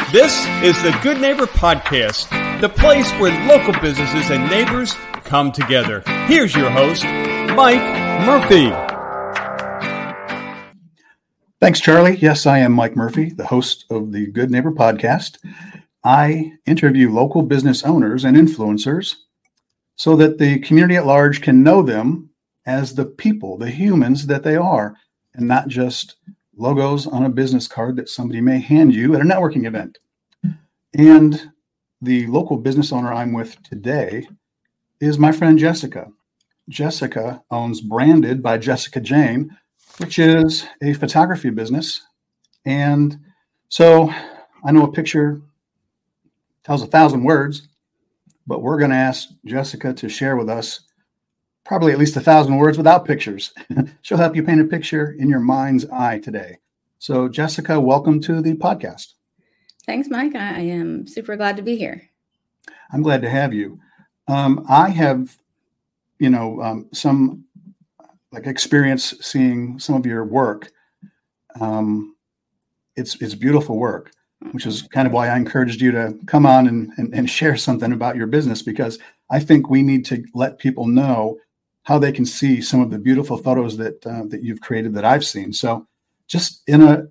This is the Good Neighbor Podcast, the place where local businesses and neighbors come together. Here's your host, Mike Murphy. Thanks, Charlie. Yes, I am Mike Murphy, the host of the Good Neighbor Podcast. I interview local business owners and influencers so that the community at large can know them as the people, the humans that they are, and not just logos on a business card that somebody may hand you at a networking event. And the local business owner I'm with today is my friend Jessica. Jessica owns Branded by Jessica Jane, which is a photography business. And so I know a picture tells 1,000 words, but we're going to ask Jessica to share with us probably at least 1,000 words without pictures. She'll help you paint a picture in your mind's eye today. So Jessica, welcome to the podcast. Thanks, Mike. I am super glad to be here. I'm glad to have you. I have, some experience seeing some of your work. It's beautiful work, which is kind of why I encouraged you to come on and share something about your business, because I think we need to let people know how they can see some of the beautiful photos that you've created that I've seen. So just in a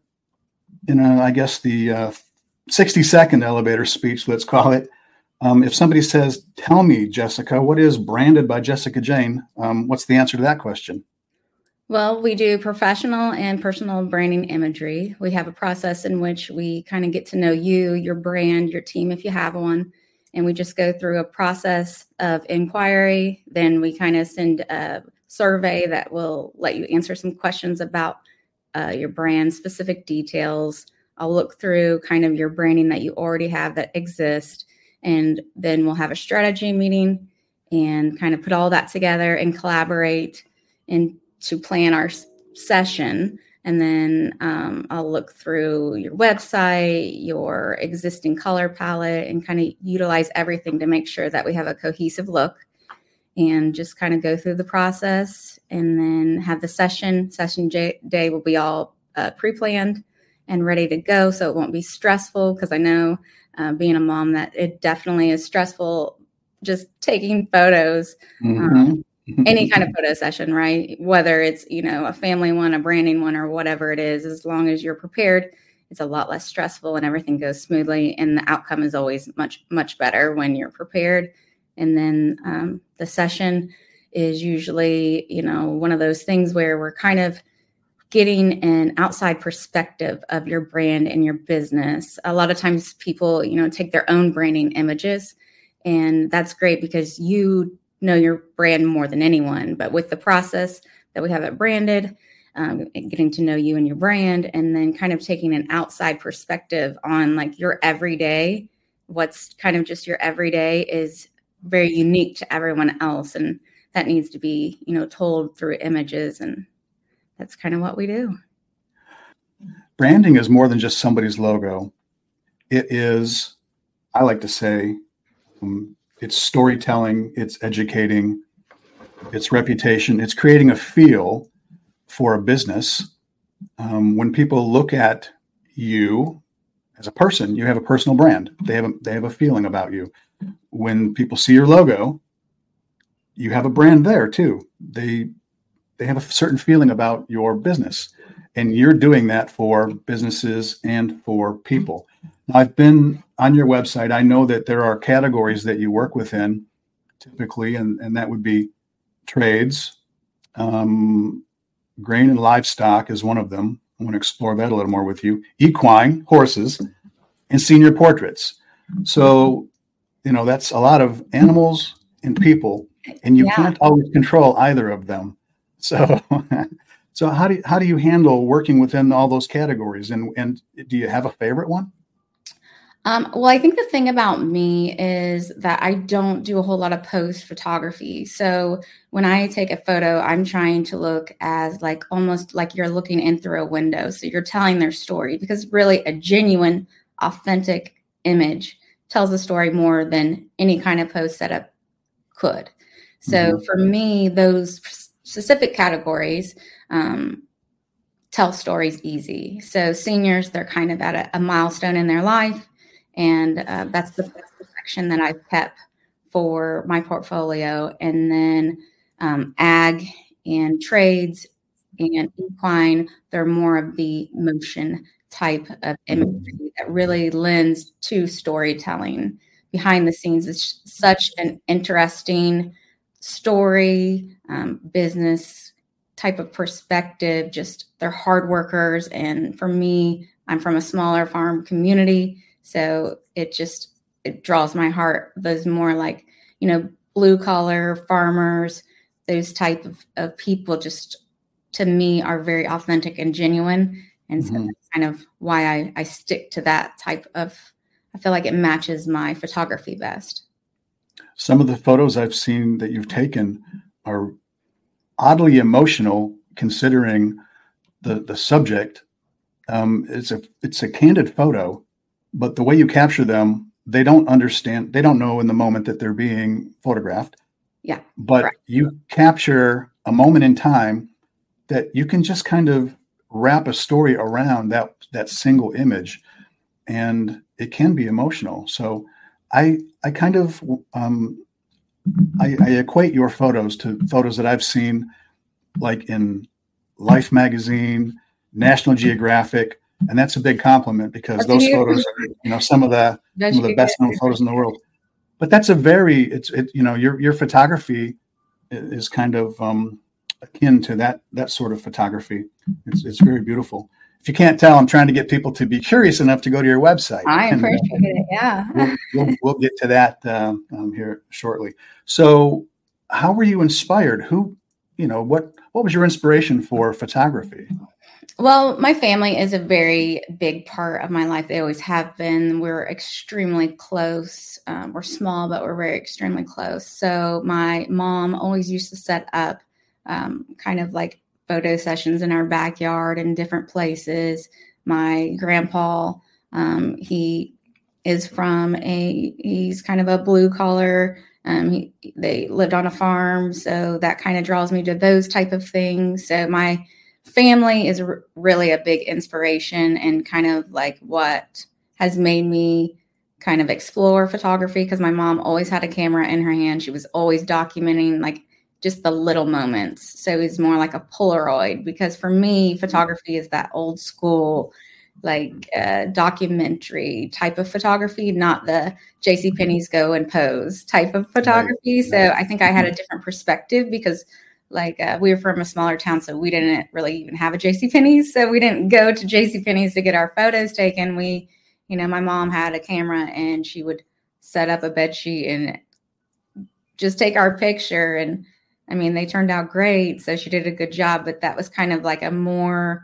I guess the 60-second elevator speech, let's call it. If somebody says, tell me, Jessica, what is Branded by Jessica Jane? What's the answer to that question? Well, we do professional and personal branding imagery. We have a process in which we kind of get to know you, your brand, your team, if you have one. And we just go through a process of inquiry. Then we kind of send a survey that will let you answer some questions about your brand, specific details. I'll look through kind of your branding that you already have that exists. And then we'll have a strategy meeting and kind of put all that together and collaborate and to plan our session. And then I'll look through your website, your existing color palette, and kind of utilize everything to make sure that we have a cohesive look, and just kind of go through the process and then have the session. Session day will be all pre-planned and ready to go. So it won't be stressful, because I know being a mom that it definitely is stressful just taking photos. Mm-hmm. Any kind of photo session, right? Whether it's, a family one, a branding one, or whatever it is, as long as you're prepared, it's a lot less stressful and everything goes smoothly. And the outcome is always much, much better when you're prepared. And then the session is usually, one of those things where we're kind of getting an outside perspective of your brand and your business. A lot of times people, take their own branding images, and that's great because you know your brand more than anyone. But with the process that we have at Branded, getting to know you and your brand, and then kind of taking an outside perspective on like your everyday, what's kind of just your everyday is very unique to everyone else. And that needs to be, told through images. And that's kind of what we do. Branding is more than just somebody's logo. It is, I like to say, it's storytelling, it's educating, it's reputation, it's creating a feel for a business. When people look at you as a person, you have a personal brand. They have a feeling about you. When people see your logo, you have a brand there too. They have a certain feeling about your business, and you're doing that for businesses and for people. I've been on your website. I know that there are categories that you work within typically, and that would be trades. Grain and livestock is one of them. I want to explore that a little more with you. Equine, horses, and senior portraits. So, that's a lot of animals and people, and you can't always control either of them. So how do you handle working within all those categories? And do you have a favorite one? Well, I think the thing about me is that I don't do a whole lot of post photography. So when I take a photo, I'm trying to look as like almost like you're looking in through a window. So you're telling their story, because really a genuine, authentic image tells a story more than any kind of post setup could. So for me, those specific categories tell stories easy. So seniors, they're kind of at a milestone in their life. And that's the section that I've kept for my portfolio. And then ag and trades and equine, they're more of the motion type of imagery that really lends to storytelling. Behind the scenes is such an interesting story, business type of perspective. Just they're hard workers. And for me, I'm from a smaller farm community. So it draws my heart. Those more like, blue collar farmers, those type of people just to me are very authentic and genuine. And so that's kind of why I stick to that type of, I feel like it matches my photography best. Some of the photos I've seen that you've taken are oddly emotional considering the subject. It's a candid photo, but the way you capture them, they don't know in the moment that they're being photographed. Yeah. But correct. You capture a moment in time that you can just kind of wrap a story around that single image, and it can be emotional. So I kind of I equate your photos to photos that I've seen like in Life magazine, National Geographic, and that's a big compliment because those photos are some of the best known photos in the world. But that's your photography is kind of akin to that sort of photography. It's very beautiful. If you can't tell, I'm trying to get people to be curious enough to go to your website. I appreciate it. Yeah. We'll get to that here shortly. So how were you inspired? What was your inspiration for photography? Well, my family is a very big part of my life. They always have been. We're extremely close. We're small, but we're very extremely close. So my mom always used to set up kind of like photo sessions in our backyard in different places. My grandpa, he is he's kind of a blue collar. They lived on a farm, so that kind of draws me to those type of things. So my family is really a big inspiration and kind of like what has made me kind of explore photography, because my mom always had a camera in her hand. She was always documenting like just the little moments. So it's more like a Polaroid, because for me, photography is that old school, like documentary type of photography, not the JCPenney's go and pose type of photography. Right. So I think I had a different perspective because we were from a smaller town, so we didn't really even have a JCPenney's. So we didn't go to JCPenney's to get our photos taken. My mom had a camera and she would set up a bed sheet and just take our picture. And I mean, they turned out great. So she did a good job, but that was kind of like a more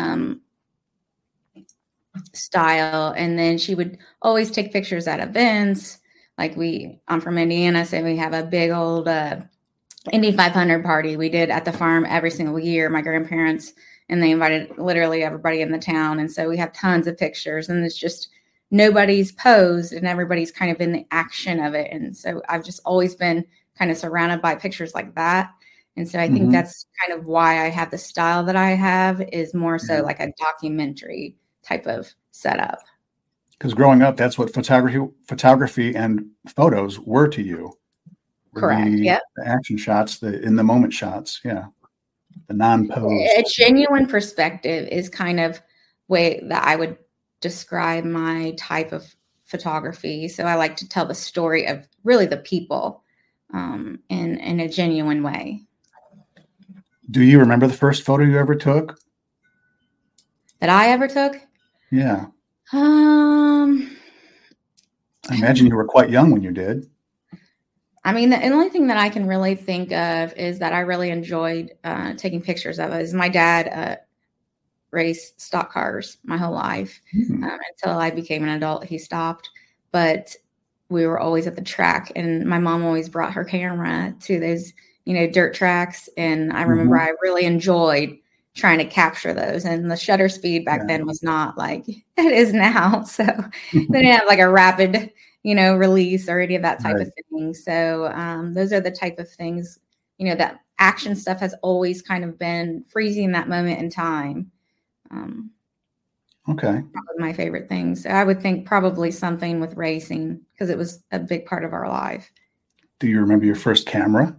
style. And then she would always take pictures at events. I'm from Indiana, so we have a big old Indy 500 party we did at the farm every single year, my grandparents, and they invited literally everybody in the town. And so we have tons of pictures, and it's just nobody's posed and everybody's kind of in the action of it. And so I've just always been kind of surrounded by pictures like that. And so I think that's kind of why I have the style that I have, is more so like a documentary type of setup. Because growing up, that's what photography and photos were to you. Correct. Yeah. The action shots, the in the moment shots. Yeah. The non-posed. A genuine perspective is kind of way that I would describe my type of photography. So I like to tell the story of really the people in a genuine way. Do you remember the first photo you ever took? That I ever took? Yeah. I imagine you were quite young when you did. I mean, the only thing that I can really think of is that I really enjoyed taking pictures of it. Is my dad raced stock cars my whole life until I became an adult. He stopped, but we were always at the track, and my mom always brought her camera to those, dirt tracks. And I remember I really enjoyed trying to capture those. And the shutter speed back then was not like it is now. So they didn't have like a rapid release or any of that type of thing. So those are the type of things, that action stuff has always kind of been freezing that moment in time. Okay. Probably my favorite thing. So I would think probably something with racing because it was a big part of our life. Do you remember your first camera?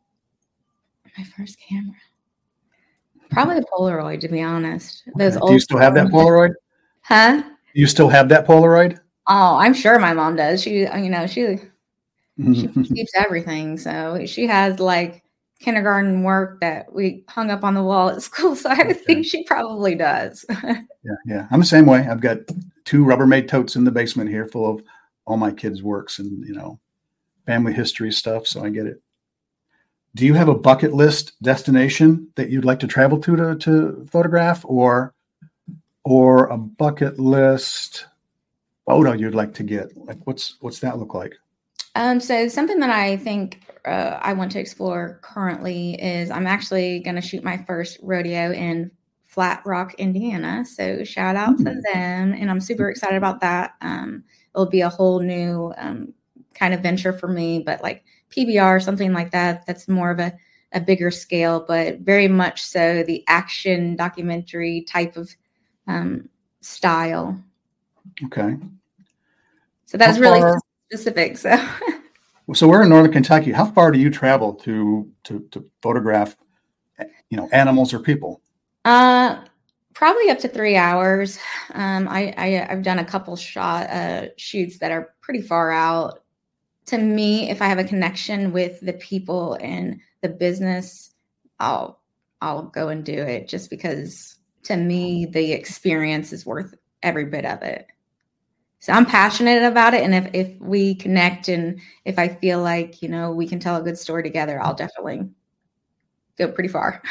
My first camera. Probably a Polaroid, to be honest. Okay. Do you still have that Polaroid? Huh? You still have that Polaroid? Oh, I'm sure my mom does. She Mm-hmm. keeps everything. So she has like kindergarten work that we hung up on the wall at school. So I would think she probably does. Yeah. I'm the same way. I've got 2 Rubbermaid totes in the basement here full of all my kids' works and, family history stuff. So I get it. Do you have a bucket list destination that you'd like to travel to photograph, or a bucket list photo you'd like to get? Like what's that look like? So something that I think I want to explore currently is I'm actually going to shoot my first rodeo in Flat Rock, Indiana. So shout out to them. And I'm super excited about that. It'll be a whole new kind of venture for me, but like PBR, something like that, that's more of a bigger scale, but very much so the action documentary type of style. Okay. So that's really specific. So we're in Northern Kentucky. How far do you travel to photograph, animals or people? Probably up to 3 hours. I've done a couple shoots that are pretty far out. To me, if I have a connection with the people and the business, I'll go and do it just because to me, the experience is worth every bit of it. So I'm passionate about it. And if we connect and if I feel like, we can tell a good story together, I'll definitely go pretty far.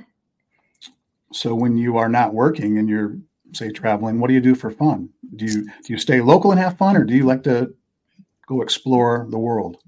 So when you are not working and you're, say, traveling, what do you do for fun? Do you stay local and have fun, or do you like to go explore the world?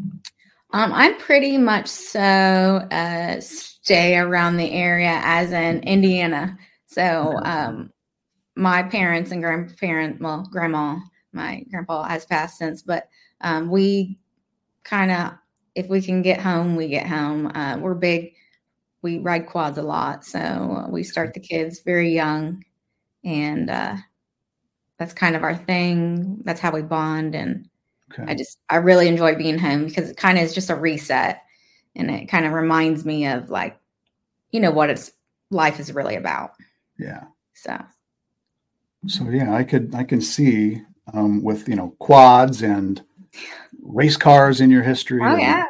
I'm pretty much so stay around the area, as in Indiana. So my parents and grandma, my grandpa has passed since, but we kind of, if we can get home, we get home. We're big. We ride quads a lot. So we start the kids very young, and that's kind of our thing. That's how we bond. And I really enjoy being home because it kind of is just a reset, and it kind of reminds me of like, what life is really about. Yeah. So yeah, I can see with quads and race cars in your history. Oh yeah.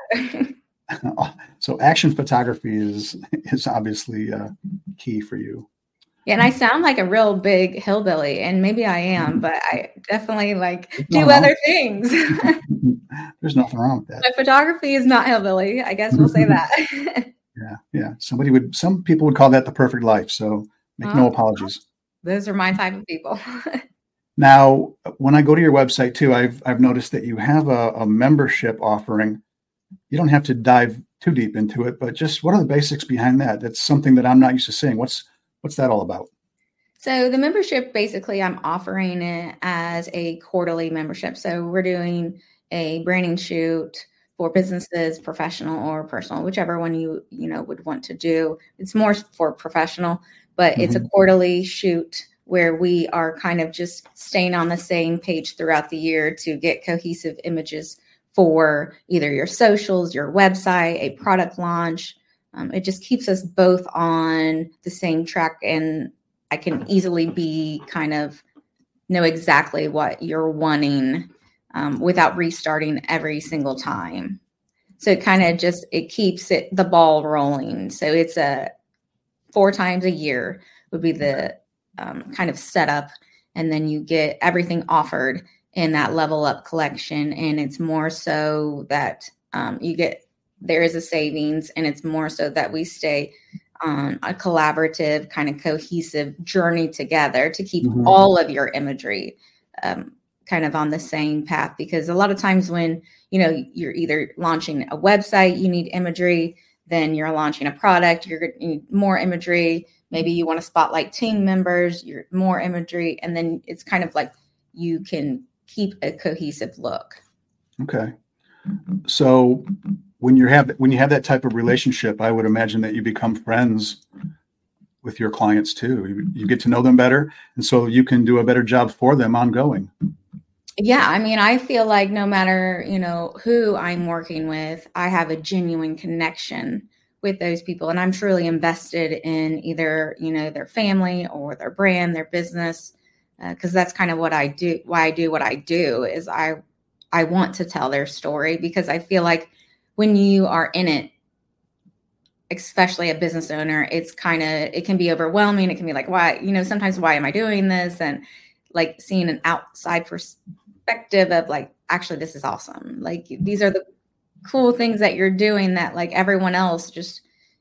So action photography is obviously key for you. Yeah, and I sound like a real big hillbilly, and maybe I am, but I definitely do other things. There's nothing wrong with that. My photography is not hillbilly. I guess we'll say that. Yeah. Some people would call that the perfect life. So make no apologies. Those are my type of people. Now, when I go to your website too, I've noticed that you have a membership offering. You don't have to dive too deep into it, but just what are the basics behind that? That's something that I'm not used to seeing. What's that all about? So the membership, basically, I'm offering it as a quarterly membership. So we're doing a branding shoot for businesses, professional or personal, whichever one you would want to do. It's more for professional, but it's a quarterly shoot where we are kind of just staying on the same page throughout the year to get cohesive images for either your socials, your website, a product launch. It just keeps us both on the same track, and I can easily know exactly what you're wanting without restarting every single time. So it kind of it keeps the ball rolling. So it's 4 times a year would be the kind of setup, and then you get everything offered in that level up collection. And it's more so that there is a savings, and it's more so that we stay on a collaborative kind of cohesive journey together to keep all of your imagery kind of on the same path. Because a lot of times when, you're either launching a website, you need imagery, then you're launching a product, you're going to need more imagery. Maybe you want to spotlight team members, you're more imagery. And then it's kind of like you can keep a cohesive look. Okay. So when you have that type of relationship, I would imagine that you become friends with your clients too. You get to know them better, and so you can do a better job for them ongoing. Yeah, I mean, I feel like no matter, who I'm working with, I have a genuine connection with those people, and I'm truly invested in either, their family or their brand, their business, because that's kind of what I do. Why I do what I do is I want to tell their story, because I feel like when you are in it, especially a business owner, it can be overwhelming. It can be like, why, sometimes why am I doing this? And like seeing an outside perspective of like, actually, this is awesome. Like, these are the cool things that you're doing that like everyone else just,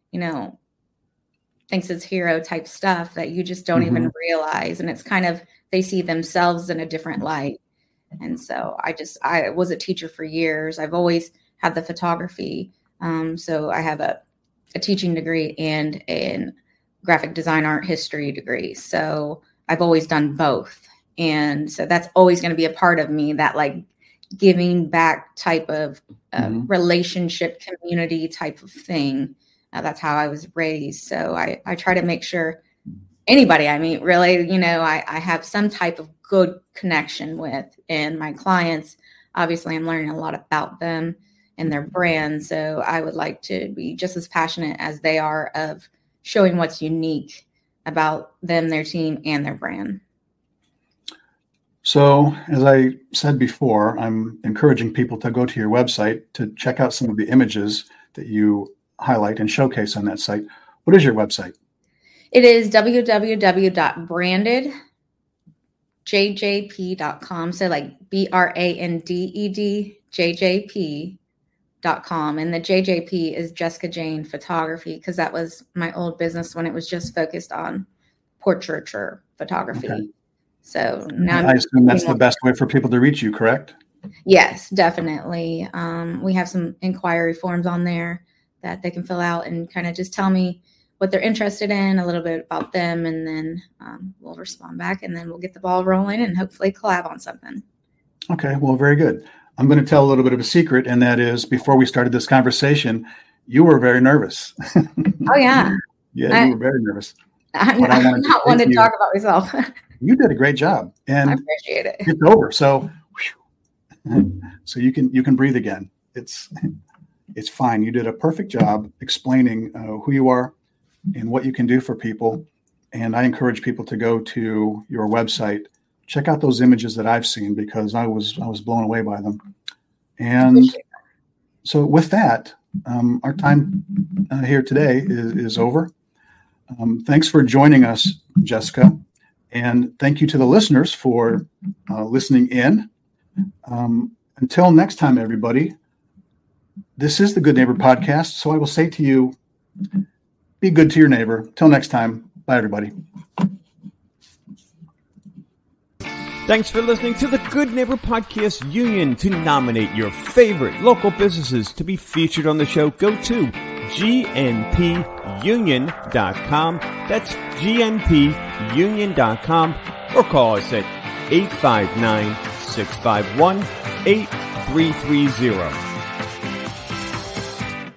thinks it's hero type stuff that you just don't even realize. And it's kind of, they see themselves in a different light. And so I was a teacher for years. I've always had the photography. So I have a teaching degree and a graphic design art history degree. So I've always done both. And so that's always going to be a part of me, that like giving back type of relationship, community type of thing. That's how I was raised. So I try to make sure anybody I meet, really, I have some type of good connection with. And my clients, obviously, I'm learning a lot about them and their brand. So I would like to be just as passionate as they are of showing what's unique about them, their team, and their brand. So as I said before, I'm encouraging people to go to your website to check out some of the images that you highlight and showcase on that site. What is your website? It is www.brandedjjp.com. So like BRANDED.JJP.com. And the JJP is Jessica Jane Photography, because that was my old business when it was just focused on portraiture photography. Okay. So now I assume that's the best way for people to reach you, correct? Yes, definitely. We have some inquiry forms on there that they can fill out and kind of just tell me what they're interested in, a little bit about them, and then we'll respond back, and then we'll get the ball rolling and hopefully collab on something. Okay, well, very good. I'm going to tell a little bit of a secret, and that is, before we started this conversation, you were very nervous. Oh, yeah. Yeah, you were very nervous. I'm not one to talk about myself. You did a great job, and I appreciate it. It's over, so you can breathe again. It's fine. You did a perfect job explaining who you are and what you can do for people. And I encourage people to go to your website, check out those images that I've seen, because I was blown away by them. And so with that, our time here today is over. Thanks for joining us, Jessica. And thank you to the listeners for listening in. Until next time, everybody, this is the Good Neighbor Podcast. So I will say to you, be good to your neighbor. Till next time. Bye, everybody. Thanks for listening to the Good Neighbor Podcast Union. To nominate your favorite local businesses to be featured on the show, go to gnpunion.com. That's gnpunion.com, or call us at 859-651-8330.